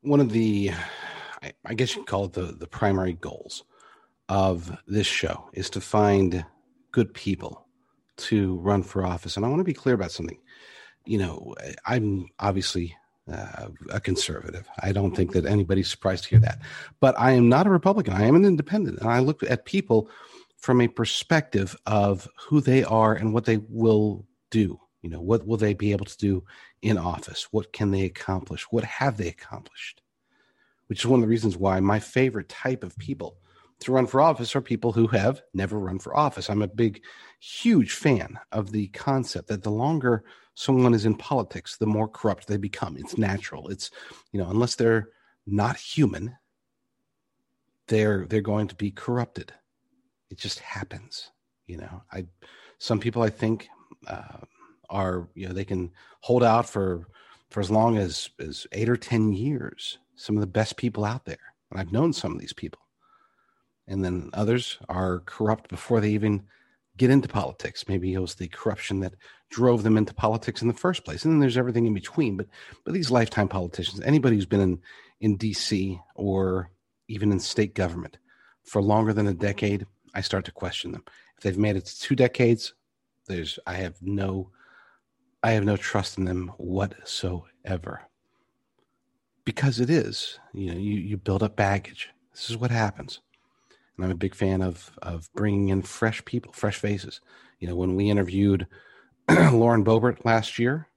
one of the, I guess you could call it the primary goals of this show is to find good people to run for office. And I want to be clear about something. You know, I'm obviously a conservative. I don't think that anybody's surprised to hear that. But I am not a Republican. I am an independent. And I look at people from a perspective of who they are and what they will do. You know, what will they be able to do in office? What can they accomplish? What have they accomplished? Which is one of the reasons why my favorite type of people to run for office are people who have never run for office. I'm a big, huge fan of the concept that the longer someone is in politics, the more corrupt they become. It's natural. It's, you know, unless they're not human, they're going to be corrupted. It just happens. You know, some people I think are, you know, they can hold out for as long as 8 or 10 years. Some of the best people out there. And I've known some of these people. And then others are corrupt before they even get into politics. Maybe it was the corruption that drove them into politics in the first place. And then there's everything in between. But these lifetime politicians, anybody who's been in D.C. or even in state government for longer than a decade, I start to question them. If they've made it to 2 decades, I have no trust in them whatsoever. Because it is, you know, you build up baggage. This is what happens. And I'm a big fan of bringing in fresh people, fresh faces. You know, when we interviewed Lauren Boebert last year,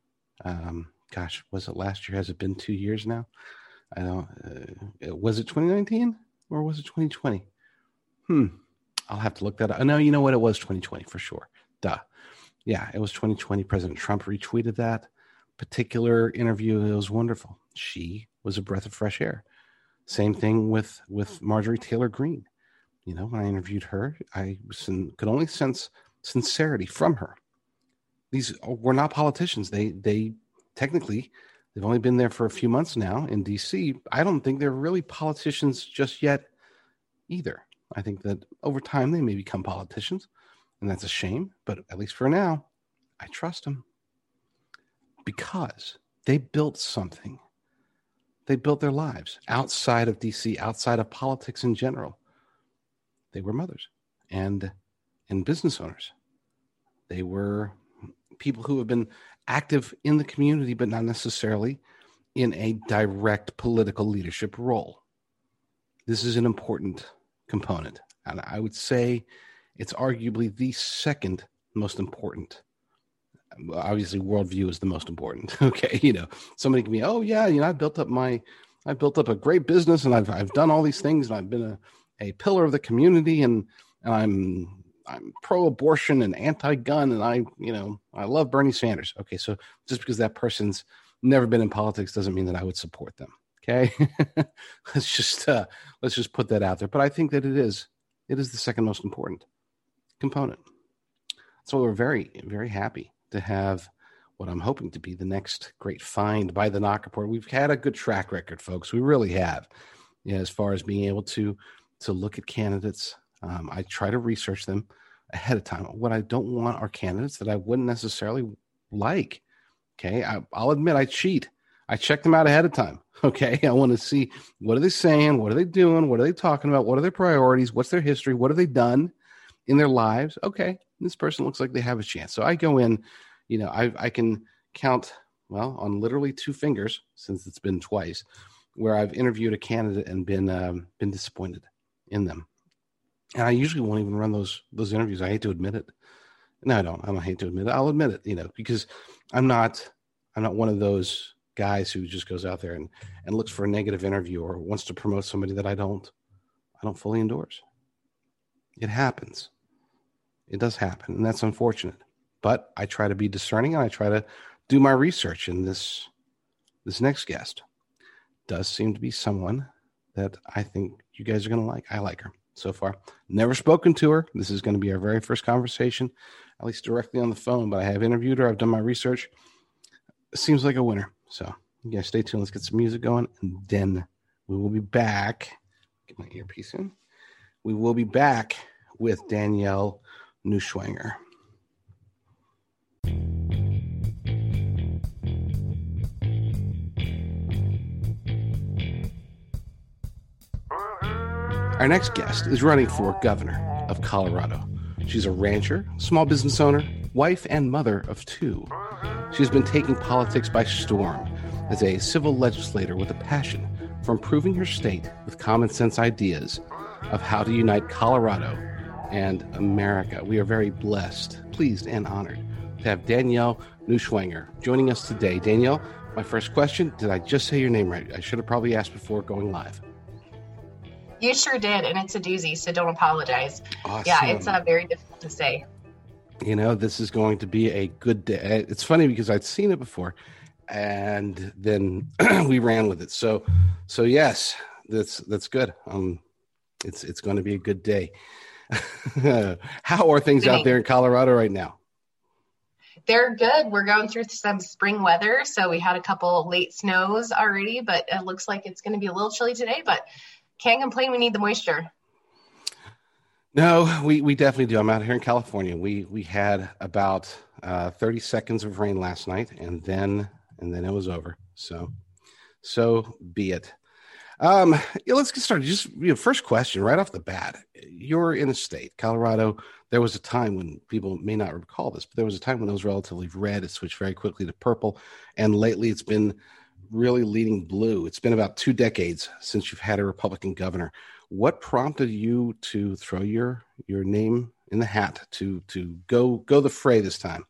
was it last year? Has it been 2 years now? I don't. Was it 2019 or was it 2020? I'll have to look that up. No, you know what? It was 2020 for sure. Duh. Yeah, it was 2020. President Trump retweeted that particular interview. It was wonderful. She was a breath of fresh air. Same thing with Marjorie Taylor Greene. You know, when I interviewed her, I could only sense sincerity from her. These were not politicians. They technically, they've only been there for a few months now in D.C. I don't think they're really politicians just yet either. I think that over time they may become politicians, and that's a shame. But at least for now, I trust them because they built something. They built their lives outside of D.C., outside of politics in general. They were mothers and business owners. They were people who have been active in the community, but not necessarily in a direct political leadership role. This is an important component. And I would say it's arguably the second most important. Obviously, worldview is the most important. Okay, you know, somebody can be, oh yeah, you know, I built up a great business, and I've done all these things, and I've been a pillar of the community, and I'm pro-abortion and anti-gun, and I love Bernie Sanders. Okay, so just because that person's never been in politics doesn't mean that I would support them. Okay, let's just put that out there. But I think that it is the second most important component. So we're very, very happy to have what I'm hoping to be the next great find by the Knock Report. We've had a good track record, folks. We really have, as far as being able to look at candidates. I try to research them ahead of time. What I don't want are candidates that I wouldn't necessarily like. Okay, I'll admit I cheat. I check them out ahead of time. Okay, I want to see, what are they saying? What are they doing? What are they talking about? What are their priorities? What's their history? What have they done in their lives? Okay, this person looks like they have a chance. So I go in, you know, I can count, well, on literally 2 fingers, since it's been twice, where I've interviewed a candidate and been disappointed in them. And I usually won't even run those interviews. I hate to admit it. No, I don't hate to admit it. I'll admit it, you know, because I'm not one of those guys who just goes out there and looks for a negative interview or wants to promote somebody that I don't fully endorse. It happens. It does happen, and that's unfortunate. But I try to be discerning, and I try to do my research. And this next guest does seem to be someone that I think you guys are going to like. I like her so far. Never spoken to her. This is going to be our very first conversation, at least directly on the phone. But I have interviewed her. I've done my research. It seems like a winner. So you guys stay tuned. Let's get some music going, and then we will be back. Get my earpiece in. We will be back with Danielle Neuschwanger. Our next guest is running for governor of Colorado. She's a rancher, small business owner, wife, and mother of two. She's been taking politics by storm as a civil legislator with a passion for improving her state with common sense ideas of how to unite Colorado and America. We are very blessed, pleased, and honored to have Danielle Neuschwanger joining us today. Danielle, my first question, did I just say your name right? I should have probably asked before going live. You sure did, and it's a doozy, so don't apologize. Awesome. Yeah, it's very difficult to say. You know, this is going to be a good day. It's funny because I'd seen it before, and then we ran with it. So yes, that's good. It's going to be a good day. How are things out there in Colorado right now? They're good. We're going through some spring weather, so we had a couple late snows already, but it looks like it's going to be a little chilly today, but can't complain. We need the moisture. No, we definitely do. I'm out here in California. We had about 30 seconds of rain last night, and then it was over. So be it. Let's get started. Just first question right off the bat. You're in a state, Colorado. There was a time when people may not recall this, but there was a time when it was relatively red. It switched very quickly to purple, and lately it's been really leading blue. It's been about 2 decades since you've had a Republican governor. What prompted you to throw your name in the hat to go the fray this time?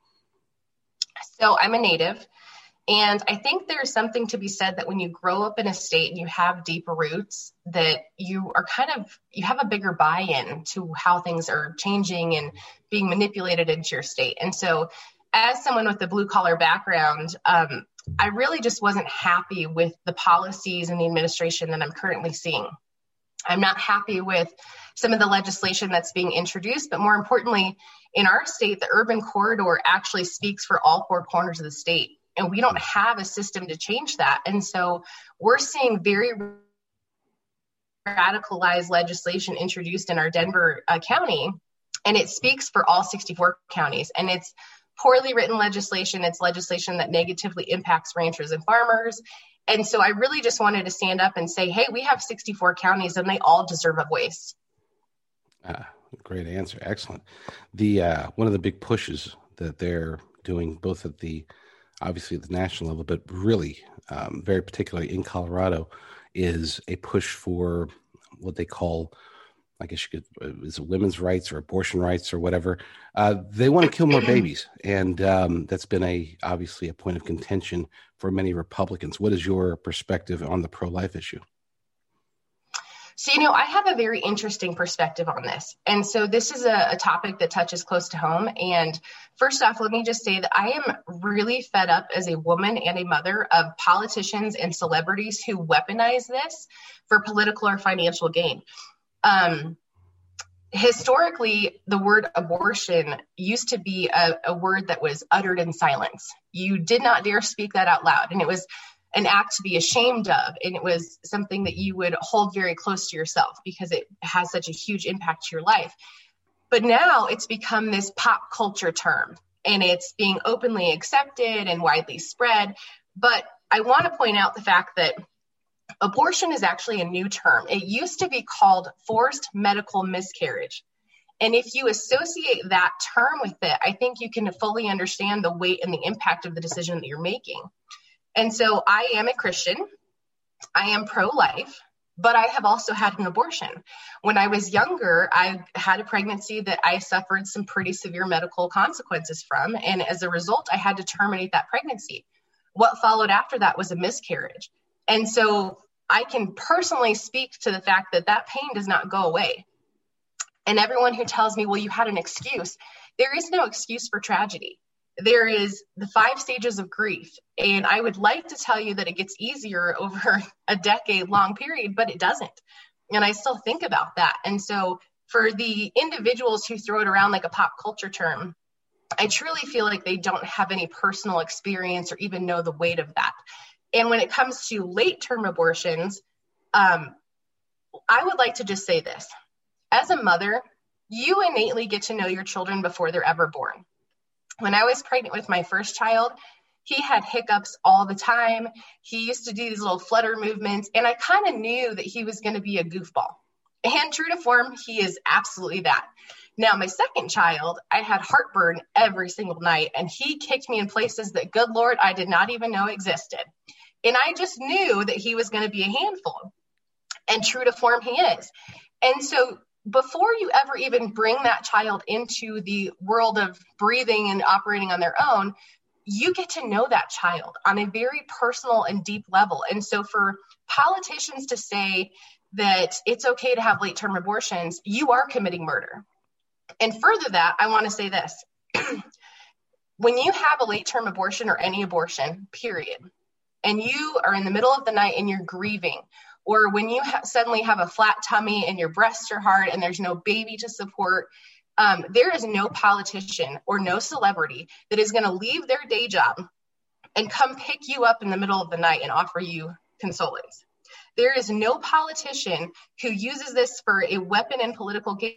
So I'm a native, and I think there's something to be said that when you grow up in a state and you have deeper roots, that you have a bigger buy-in to how things are changing and being manipulated into your state. And so as someone with a blue collar background, I really just wasn't happy with the policies and the administration that I'm currently seeing. I'm not happy with some of the legislation that's being introduced, but more importantly, in our state, the urban corridor actually speaks for all 4 corners of the state, and we don't have a system to change that. And so we're seeing very radicalized legislation introduced in our Denver County, and it speaks for all 64 counties, and it's poorly written legislation. It's legislation that negatively impacts ranchers and farmers. And so I really just wanted to stand up and say, hey, we have 64 counties and they all deserve a voice. Great answer. Excellent. The one of the big pushes that they're doing both at obviously the national level, but really very particularly in Colorado, is a push for what they call, I guess you could, is it women's rights or abortion rights or whatever? They want to kill more babies. And that's been obviously a point of contention for many Republicans. What is your perspective on the pro-life issue? So, I have a very interesting perspective on this. And so this is a topic that touches close to home. And first off, let me just say that I am really fed up as a woman and a mother of politicians and celebrities who weaponize this for political or financial gain. Historically, the word abortion used to be a word that was uttered in silence. You did not dare speak that out loud. And it was an act to be ashamed of. And it was something that you would hold very close to yourself because it has such a huge impact to your life. But now it's become this pop culture term, and it's being openly accepted and widely spread. But I want to point out the fact that abortion is actually a new term. It used to be called forced medical miscarriage. And if you associate that term with it, I think you can fully understand the weight and the impact of the decision that you're making. And so I am a Christian. I am pro-life, but I have also had an abortion. When I was younger, I had a pregnancy that I suffered some pretty severe medical consequences from. And as a result, I had to terminate that pregnancy. What followed after that was a miscarriage. And so I can personally speak to the fact that that pain does not go away. And everyone who tells me, well, you had an excuse, there is no excuse for tragedy. There is the 5 stages of grief. And I would like to tell you that it gets easier over a decade-long period, but it doesn't. And I still think about that. And so for the individuals who throw it around like a pop culture term, I truly feel like they don't have any personal experience or even know the weight of that. And when it comes to late-term abortions, I would like to just say this. As a mother, you innately get to know your children before they're ever born. When I was pregnant with my first child, he had hiccups all the time. He used to do these little flutter movements, and I kind of knew that he was going to be a goofball. And true to form, he is absolutely that. Now, my second child, I had heartburn every single night, and he kicked me in places that, good Lord, I did not even know existed. And I just knew that he was going to be a handful. And true to form, he is. And so before you ever even bring that child into the world of breathing and operating on their own, you get to know that child on a very personal and deep level. And so for politicians to say that it's okay to have late-term abortions, you are committing murder. And further that, I want to say this. When you have a late-term abortion or any abortion, period, and you are in the middle of the night and you're grieving, or when you suddenly have a flat tummy and your breasts are hard and there's no baby to support, there is no politician or no celebrity that is going to leave their day job and come pick you up in the middle of the night and offer you consolence. There is no politician who uses this for a weapon in political gain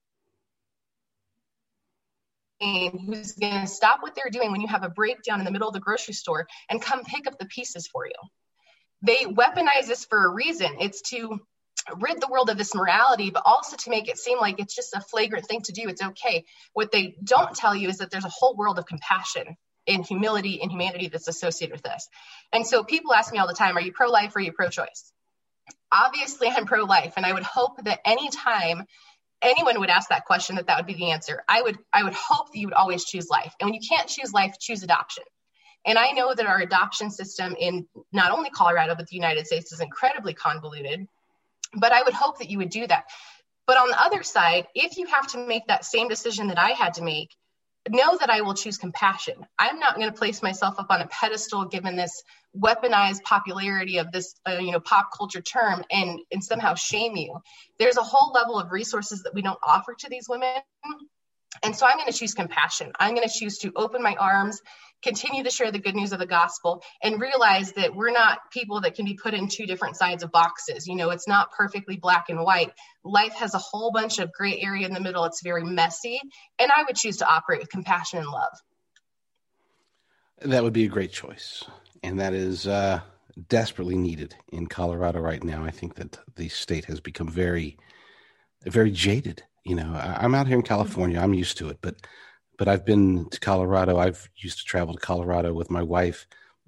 who's going to stop what they're doing when you have a breakdown in the middle of the grocery store and come pick up the pieces for you. They weaponize this for a reason. It's to rid the world of this morality, but also to make it seem like it's just a flagrant thing to do. It's okay. What they don't tell you is that there's a whole world of compassion and humility and humanity that's associated with this. And so people ask me all the time, are you pro-life or are you pro-choice? Obviously, I'm pro-life, and I would hope that anytime anyone would ask that question, that would be the answer. I would hope that you would always choose life. And when you can't choose life, choose adoption. And I know that our adoption system in not only Colorado, but the United States is incredibly convoluted. But I would hope that you would do that. But on the other side, if you have to make that same decision that I had to make, know that I will choose compassion. I'm not going to place myself up on a pedestal given this weaponized popularity of this pop culture term and somehow shame you. There's a whole level of resources that we don't offer to these women. And so I'm going to choose compassion. I'm going to choose to open my arms, continue to share the good news of the gospel, and realize that we're not people that can be put in two different sides of boxes. It's not perfectly black and white. Life has a whole bunch of gray area in the middle. It's very messy. And I would choose to operate with compassion and love. That would be a great choice. And that is desperately needed in Colorado right now. I think that the state has become very, very jaded. I'm out here in California. I'm used to it, but I've been to Colorado. I've used to travel to Colorado with my wife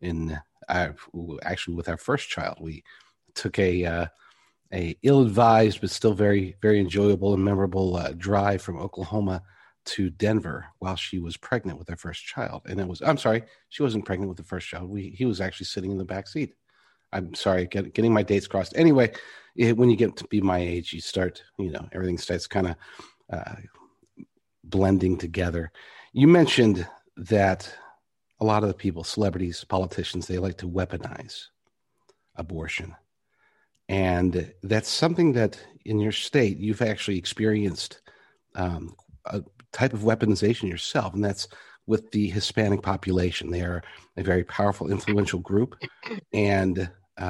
actually with our first child. We took a ill-advised, but still very, very enjoyable and memorable drive from Oklahoma to Denver while she was pregnant with our first child. And I'm sorry, she wasn't pregnant with the first child. He was actually sitting in the back seat. I'm sorry, getting my dates crossed. Anyway, when you get to be my age, you start, everything starts kind of blending together. You mentioned that a lot of the people, celebrities, politicians, they like to weaponize abortion. And that's something that in your state, you've actually experienced a type of weaponization yourself, and that's with the Hispanic population. They are a very powerful, influential group, and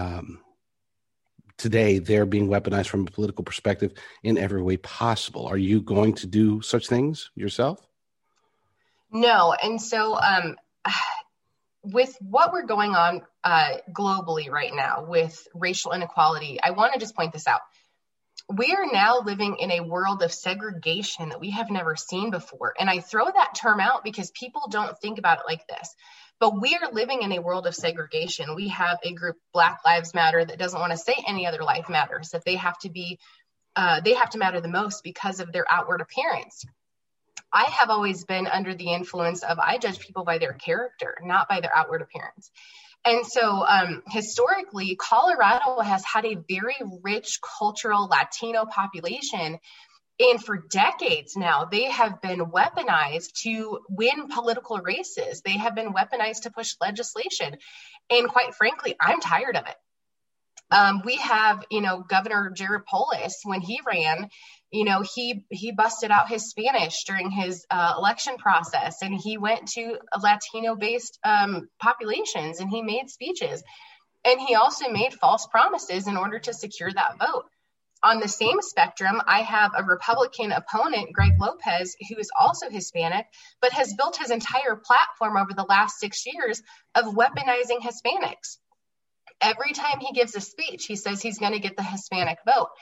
today they're being weaponized from a political perspective in every way possible. Are you going to do such things yourself? No. And so with what we're going on globally right now with racial inequality, I want to just point this out. We are now living in a world of segregation that we have never seen before. And I throw that term out because people don't think about it like this. But we are living in a world of segregation. We have a group, Black Lives Matter, that doesn't want to say any other life matters, that they have to matter the most because of their outward appearance. I have always been under the influence of, I judge people by their character, not by their outward appearance. And so historically, Colorado has had a very rich cultural Latino population. And for decades now, they have been weaponized to win political races. They have been weaponized to push legislation. And quite frankly, I'm tired of it. We have, Governor Jared Polis, when he ran, he busted out his Spanish during his election process, and he went to Latino-based populations, and he made speeches. And he also made false promises in order to secure that vote. On the same spectrum, I have a Republican opponent, Greg Lopez, who is also Hispanic, but has built his entire platform over the last 6 years of weaponizing Hispanics. Every time he gives a speech, he says he's going to get the Hispanic vote.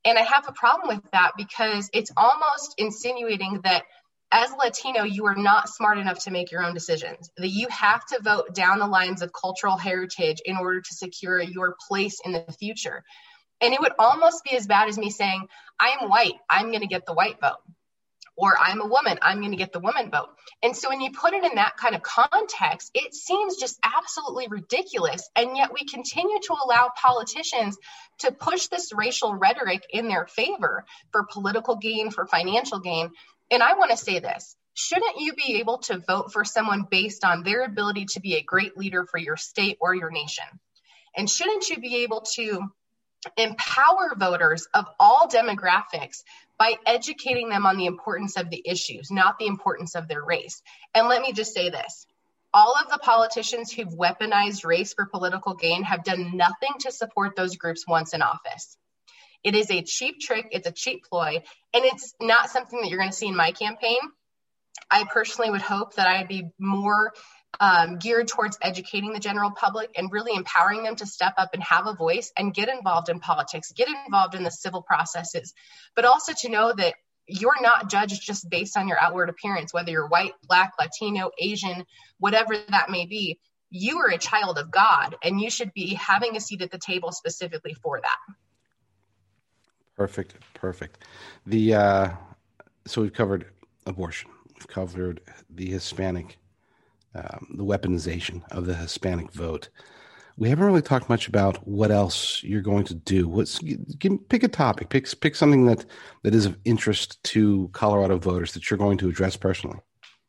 And I have a problem with that because it's almost insinuating that as a Latino, you are not smart enough to make your own decisions, that you have to vote down the lines of cultural heritage in order to secure your place in the future. And it would almost be as bad as me saying, I am white, I'm going to get the white vote. Or I'm a woman, I'm going to get the woman vote. And so when you put it in that kind of context, it seems just absolutely ridiculous. And yet we continue to allow politicians to push this racial rhetoric in their favor for political gain, for financial gain. And I want to say this, shouldn't you be able to vote for someone based on their ability to be a great leader for your state or your nation? And shouldn't you be able to empower voters of all demographics by educating them on the importance of the issues, not the importance of their race? And let me just say this. All of the politicians who've weaponized race for political gain have done nothing to support those groups once in office. It is a cheap trick. It's a cheap ploy. And it's not something that you're going to see in my campaign. I personally would hope that I'd be more geared towards educating the general public and really empowering them to step up and have a voice and get involved in politics, get involved in the civil processes, but also to know that you're not judged just based on your outward appearance, whether you're white, Black, Latino, Asian, whatever that may be. You are a child of God, and you should be having a seat at the table specifically for that. Perfect. So we've covered abortion. We've covered the Hispanic, the weaponization of the Hispanic vote. We haven't really talked much about what else you're going to do. Pick a topic. Pick something that is of interest to Colorado voters that you're going to address personally.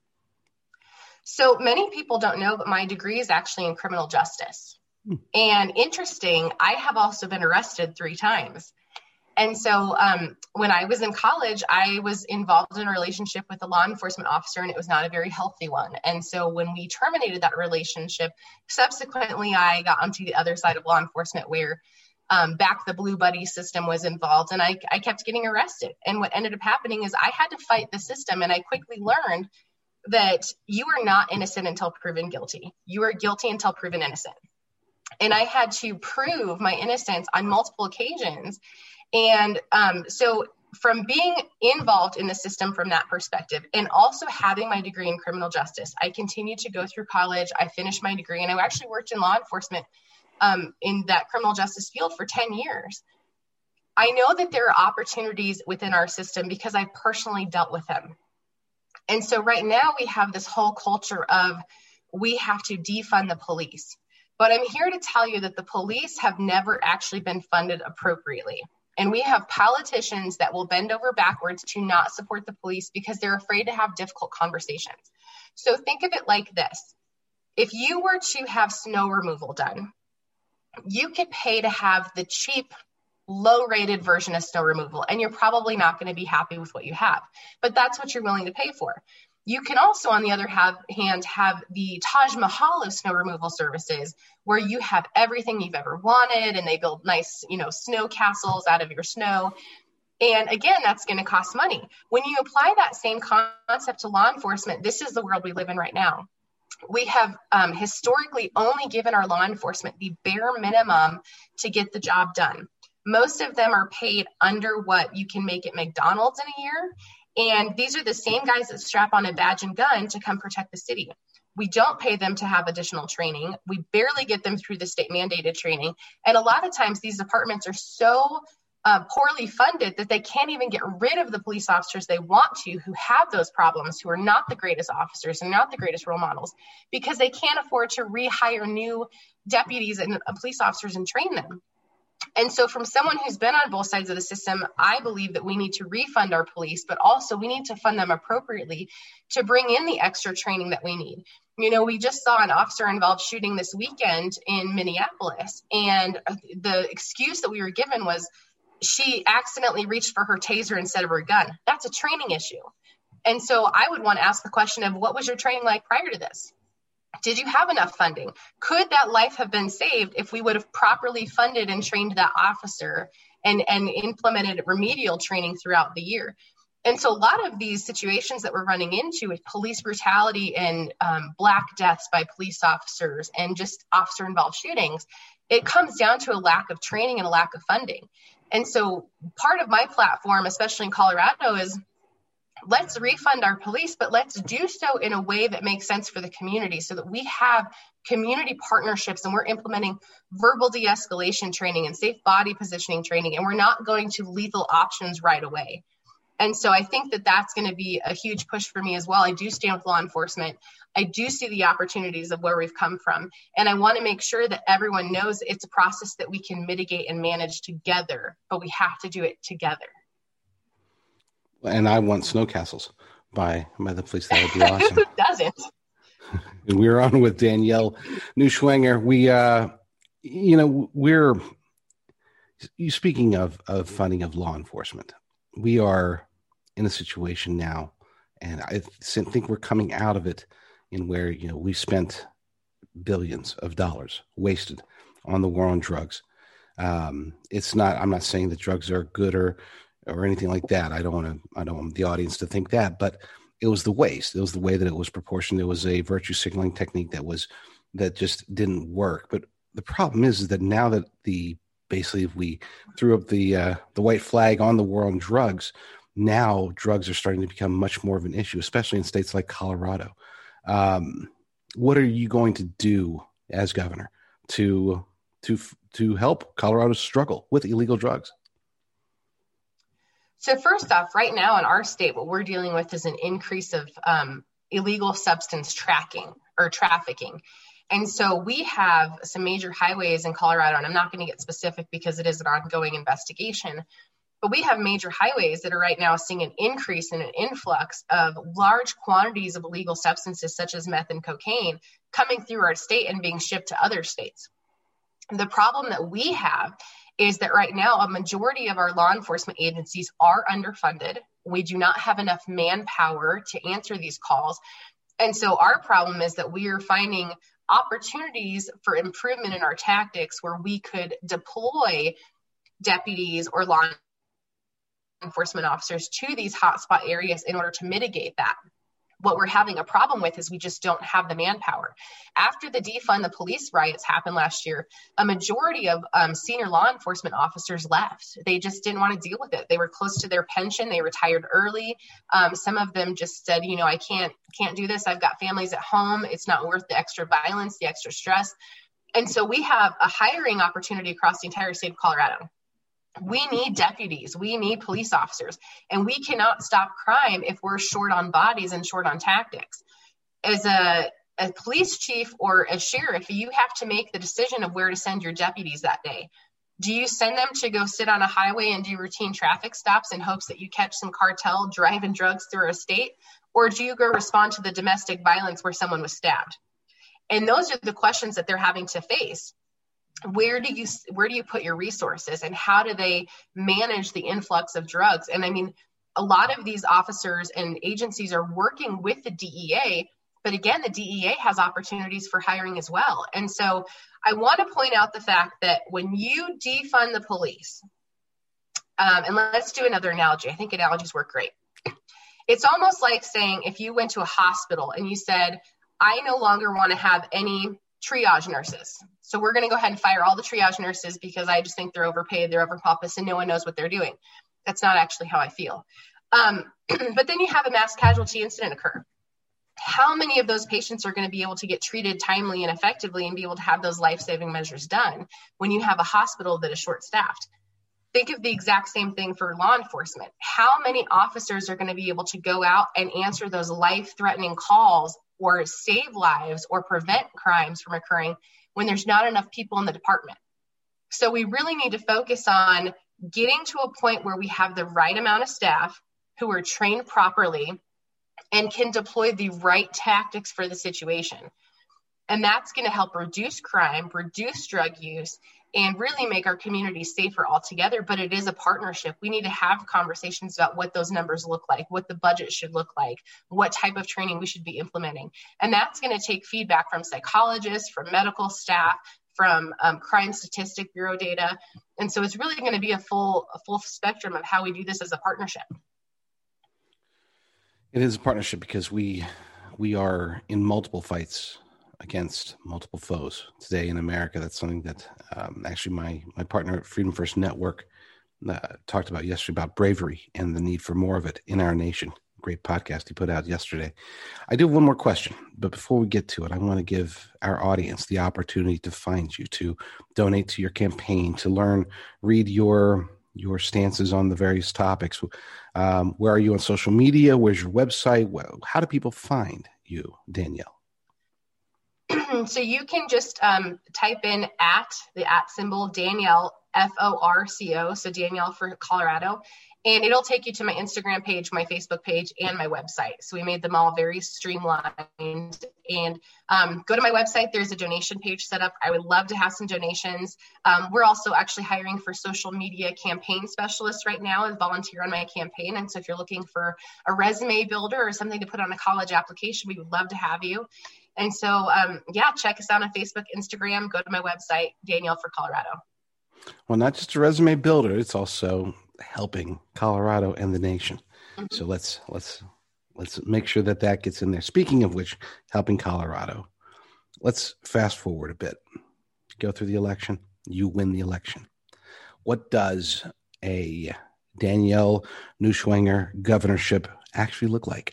So many people don't know, but my degree is actually in criminal justice. And interesting, I have also been arrested 3 times. And so when I was in college, I was involved in a relationship with a law enforcement officer, and it was not a very healthy one. And so when we terminated that relationship, subsequently, I got onto the other side of law enforcement where back the Blue Buddy system was involved, and I kept getting arrested. And what ended up happening is I had to fight the system, and I quickly learned that you are not innocent until proven guilty. You are guilty until proven innocent. And I had to prove my innocence on multiple occasions. And so from being involved in the system from that perspective, and also having my degree in criminal justice, I continued to go through college. I finished my degree, and I actually worked in law enforcement in that criminal justice field for 10 years. I know that there are opportunities within our system because I personally dealt with them. And so right now we have this whole culture of we have to defund the police. But I'm here to tell you that the police have never actually been funded appropriately. And we have politicians that will bend over backwards to not support the police because they're afraid to have difficult conversations. So think of it like this. If you were to have snow removal done, you could pay to have the cheap, low-rated version of snow removal, and you're probably not going to be happy with what you have. But that's what you're willing to pay for. You can also, on the other hand, have the Taj Mahal of snow removal services, where you have everything you've ever wanted, and they build nice, snow castles out of your snow. And again, that's going to cost money. When you apply that same concept to law enforcement, this is the world we live in right now. We have historically only given our law enforcement the bare minimum to get the job done. Most of them are paid under what you can make at McDonald's in a year. And these are the same guys that strap on a badge and gun to come protect the city. We don't pay them to have additional training. We barely get them through the state mandated training. And a lot of times these departments are so poorly funded that they can't even get rid of the police officers they want to, who have those problems, who are not the greatest officers and not the greatest role models, because they can't afford to rehire new deputies and police officers and train them. And so from someone who's been on both sides of the system, I believe that we need to refund our police, but also we need to fund them appropriately to bring in the extra training that we need. We just saw an officer-involved shooting this weekend in Minneapolis, and the excuse that we were given was she accidentally reached for her taser instead of her gun. That's a training issue. And so I would want to ask the question of, what was your training like prior to this? Did you have enough funding? Could that life have been saved if we would have properly funded and trained that officer and implemented remedial training throughout the year? And so a lot of these situations that we're running into with police brutality and black deaths by police officers and just officer-involved shootings, it comes down to a lack of training and a lack of funding. And so part of my platform, especially in Colorado, is let's refund our police, but let's do so in a way that makes sense for the community so that we have community partnerships and we're implementing verbal de-escalation training and safe body positioning training, and we're not going to lethal options right away. And so I think that that's going to be a huge push for me as well. I do stand with law enforcement. I do see the opportunities of where we've come from. And I want to make sure that everyone knows it's a process that we can mitigate and manage together, but we have to do it together. And I want snow castles by the police. That would be awesome. Who doesn't? And we're on with Danielle Neuschwanger. Speaking of funding of law enforcement, we are in a situation now, and I think we're coming out of it in where, we spent billions of dollars wasted on the war on drugs. I'm not saying that drugs are good or anything like that. I don't want the audience to think that, but it was the waste. It was the way that it was proportioned. It was a virtue signaling technique that just didn't work. But the problem is that now that basically we threw up the white flag on the war on drugs, now drugs are starting to become much more of an issue, especially in states like Colorado. What are you going to do as governor to help Colorado struggle with illegal drugs? So first off, right now in our state, what we're dealing with is an increase of illegal substance trafficking. And so we have some major highways in Colorado, and I'm not going to get specific because it is an ongoing investigation, but we have major highways that are right now seeing an increase in an influx of large quantities of illegal substances such as meth and cocaine coming through our state and being shipped to other states. The problem that we have is that right now a majority of our law enforcement agencies are underfunded. We do not have enough manpower to answer these calls. And so our problem is that we are finding opportunities for improvement in our tactics where we could deploy deputies or law enforcement officers to these hotspot areas in order to mitigate that. What we're having a problem with is we just don't have the manpower. After the defund the police riots happened last year, a majority of senior law enforcement officers left. They just didn't want to deal with it. They were close to their pension. They retired early. Some of them just said, I can't do this. I've got families at home. It's not worth the extra violence, the extra stress. And so we have a hiring opportunity across the entire state of Colorado. We need deputies, we need police officers, and we cannot stop crime if we're short on bodies and short on tactics. As a police chief or a sheriff, you have to make the decision of where to send your deputies that day. Do you send them to go sit on a highway and do routine traffic stops in hopes that you catch some cartel driving drugs through our state? Or do you go respond to the domestic violence where someone was stabbed? And those are the questions that they're having to face. Where do you put your resources, and how do they manage the influx of drugs? And I mean, a lot of these officers and agencies are working with the DEA, but again, the DEA has opportunities for hiring as well. And so I want to point out the fact that when you defund the police, and let's do another analogy. I think analogies work great. It's almost like saying if you went to a hospital and you said, I no longer want to have any triage nurses. So we're going to go ahead and fire all the triage nurses because I just think they're overpaid, they're overpompous, and no one knows what they're doing. That's not actually how I feel. But then you have a mass casualty incident occur. How many of those patients are going to be able to get treated timely and effectively and be able to have those life-saving measures done when you have a hospital that is short-staffed? Think of the exact same thing for law enforcement. How many officers are going to be able to go out and answer those life-threatening calls or save lives or prevent crimes from occurring when there's not enough people in the department? So we really need to focus on getting to a point where we have the right amount of staff who are trained properly and can deploy the right tactics for the situation. And that's going to help reduce crime, reduce drug use, and really make our communities safer altogether. But it is a partnership. We need to have conversations about what those numbers look like, what the budget should look like, what type of training we should be implementing. And that's going to take feedback from psychologists, from medical staff, from Crime Statistic Bureau data. And so it's really going to be a full spectrum of how we do this as a partnership. It is a partnership because we are in multiple fights against multiple foes today in America. That's something that actually my partner at Freedom First Network talked about yesterday about bravery and the need for more of it in our nation. Great podcast he put out yesterday. I do have one more question, but before we get to it, I want to give our audience the opportunity to find you, to donate to your campaign, to learn, read your stances on the various topics. Where are you on social media? Where's your website? How do people find you, Danielle? So you can just type in the @ symbol, Danielle, FORCO, so Danielle for Colorado, and it'll take you to my Instagram page, my Facebook page, and my website. So we made them all very streamlined. And go to my website. There's a donation page set up. I would love to have some donations. We're also actually hiring for social media campaign specialists right now as volunteer on my campaign. And so if you're looking for a resume builder or something to put on a college application, we would love to have you. And so, check us out on Facebook, Instagram, go to my website, Danielle for Colorado. Well, not just a resume builder, it's also helping Colorado and the nation. Mm-hmm. So let's make sure that gets in there. Speaking of which, helping Colorado, let's fast forward a bit. Go through the election. You win the election. What does a Danielle Neuschwanger governorship actually look like?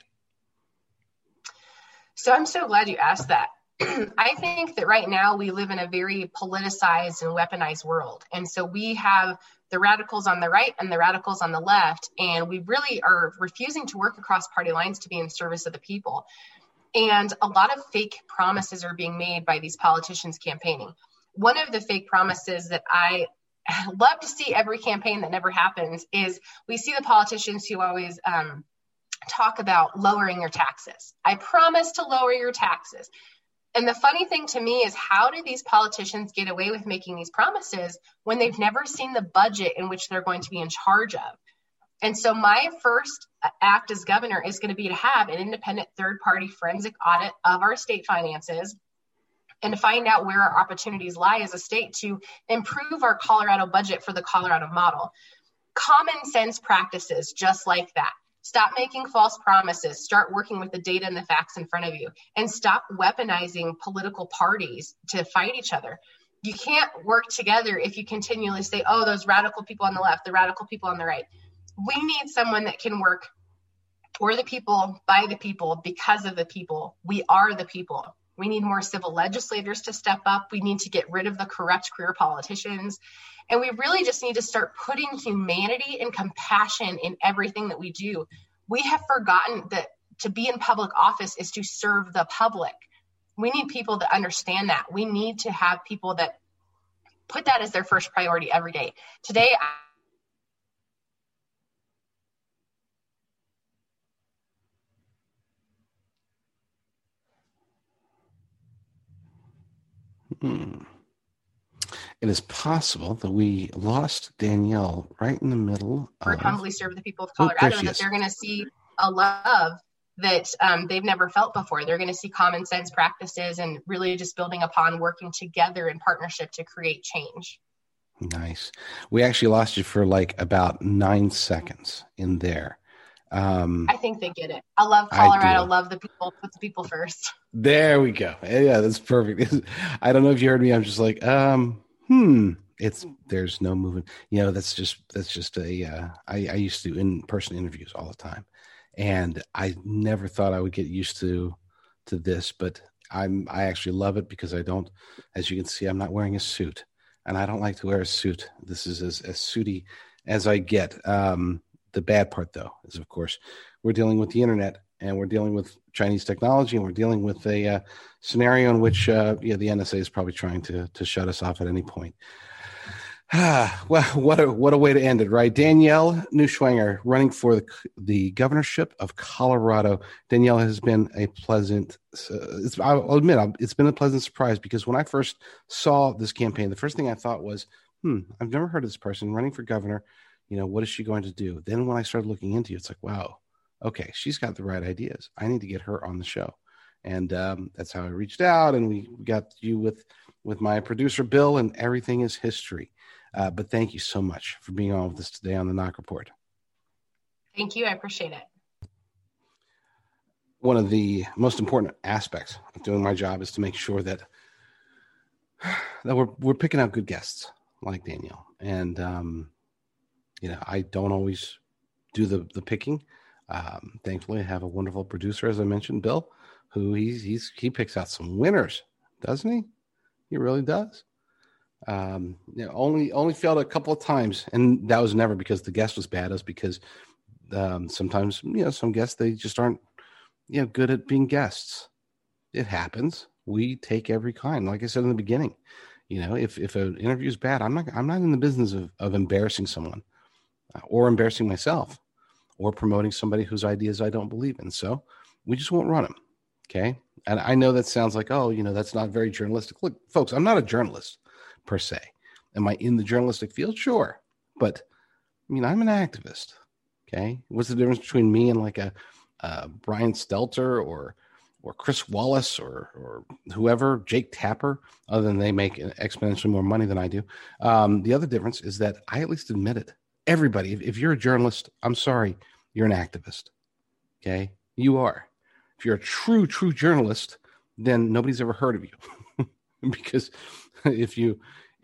So I'm so glad you asked that. I think that right now we live in a very politicized and weaponized world. And so we have the radicals on the right and the radicals on the left, and we really are refusing to work across party lines to be in service of the people. And a lot of fake promises are being made by these politicians campaigning. One of the fake promises that I love to see every campaign that never happens is we see the politicians who always talk about lowering your taxes. I promise to lower your taxes. And the funny thing to me is, how do these politicians get away with making these promises when they've never seen the budget in which they're going to be in charge of? And so my first act as governor is going to be to have an independent third-party forensic audit of our state finances and to find out where our opportunities lie as a state to improve our Colorado budget for the Colorado model. Common sense practices just like that. Stop making false promises. Start working with the data and the facts in front of you, and stop weaponizing political parties to fight each other. You can't work together if you continually say, oh, those radical people on the left, the radical people on the right. We need someone that can work for the people, by the people, because of the people. We are the people. We need more civil legislators to step up. We need to get rid of the corrupt career politicians. And we really just need to start putting humanity and compassion in everything that we do. We have forgotten that to be in public office is to serve the public. We need people that understand that. We need to have people that put that as their first priority every day. Today, It is possible that we lost Danielle right in the middle of... humbly serve the people of Colorado, and that they're going to see a love that they've never felt before. They're going to see common sense practices and really just building upon working together in partnership to create change. Nice. We actually lost you for like about 9 seconds in there. I think they get it. I love Colorado. Love the people. Put the people first. There we go. Yeah, that's perfect. I don't know if you heard me. I'm just like, there's no movement. You know, that's just I used to do in-person interviews all the time, and I never thought I would get used to this, but I actually love it because I don't, as you can see, I'm not wearing a suit, and I don't like to wear a suit. This is as suity as I get. The bad part, though, is, of course, we're dealing with the internet, and we're dealing with Chinese technology, and we're dealing with a scenario in which the NSA is probably trying to shut us off at any point. Well, what a way to end it, right? Danielle Neuschwanger running for the governorship of Colorado. Danielle has been a pleasant, I'll admit, it's been a pleasant surprise, because when I first saw this campaign, the first thing I thought was, I've never heard of this person running for governor. You know, what is she going to do? Then when I started looking into it, it's like, wow, okay, she's got the right ideas. I need to get her on the show. And that's how I reached out, and we got you with my producer, Bill, and everything is history. But thank you so much for being on with us today on the Knock Report. Thank you. I appreciate it. One of the most important aspects of doing my job is to make sure that we're picking out good guests like Danielle. And I don't always do the picking. Thankfully, I have a wonderful producer, as I mentioned, Bill, who he picks out some winners, doesn't he? He really does. Only failed a couple of times, and that was never because the guest was bad. It was because sometimes some guests, they just aren't good at being guests. It happens. We take every kind. Like I said in the beginning, if an interview is bad, I'm not in the business of embarrassing someone or embarrassing myself or promoting somebody whose ideas I don't believe in. So we just won't run them. Okay. And I know that sounds like, that's not very journalistic. Look, folks, I'm not a journalist per se. Am I in the journalistic field? Sure. But I'm an activist. Okay. What's the difference between me and like a Brian Stelter or Chris Wallace or whoever, Jake Tapper, other than they make exponentially more money than I do. The other difference is that I at least admit it. Everybody, if you're a journalist, I'm sorry, you're an activist. Okay. You are. If you're a true journalist, then nobody's ever heard of you. Because if you're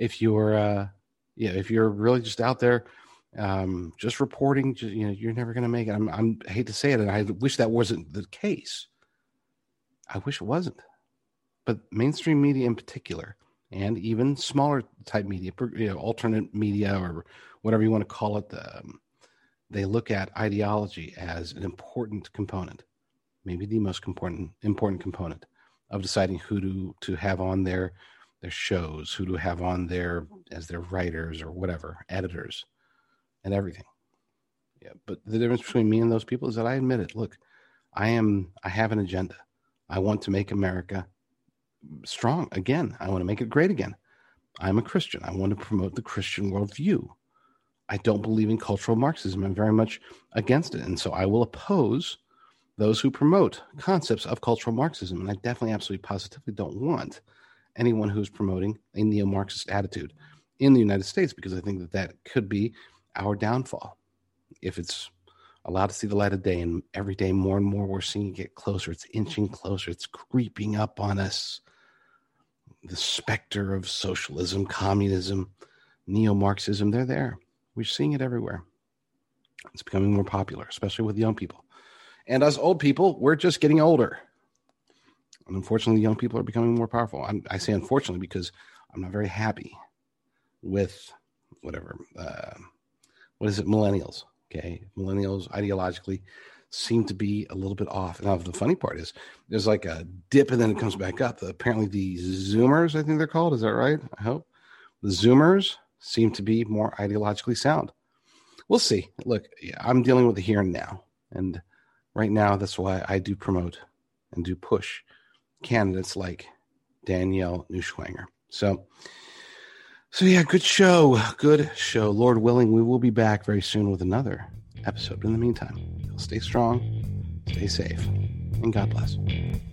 really just out there, just reporting, you're never going to make it. I hate to say it, and I wish that wasn't the case. I wish it wasn't. But mainstream media in particular, and even smaller type media, alternate media or whatever you want to call it, they look at ideology as an important component, maybe the most important component of deciding who to have on their shows, who to have on as their writers or whatever, editors and everything. Yeah, but the difference between me and those people is that I admit it. Look, I have an agenda. I want to make America strong again. I want to make it great again. I'm a Christian. I want to promote the Christian worldview. I don't believe in cultural Marxism. I'm very much against it. And so I will oppose those who promote concepts of cultural Marxism. And I definitely, absolutely, positively don't want anyone who's promoting a neo-Marxist attitude in the United States, because I think that could be our downfall if it's allowed to see the light of day. And every day more and more we're seeing it get closer. It's inching closer. It's creeping up on us. The specter of socialism, communism, neo-Marxism, they're there. We're seeing it everywhere. It's becoming more popular, especially with young people. And us old people, we're just getting older. And unfortunately, young people are becoming more powerful. I say unfortunately because I'm not very happy with whatever. What is it? Millennials. Okay. Millennials ideologically seem to be a little bit off. Now, the funny part is there's like a dip and then it comes back up. Apparently the Zoomers, I think they're called. Is that right? I hope. The Zoomers seem to be more ideologically sound. We'll see. Look, I'm dealing with the here and now. And right now, that's why I do promote and do push candidates like Danielle Neuschwanger. So yeah, good show. Lord willing, we will be back very soon with another episode. In the meantime, stay strong, stay safe, and God bless.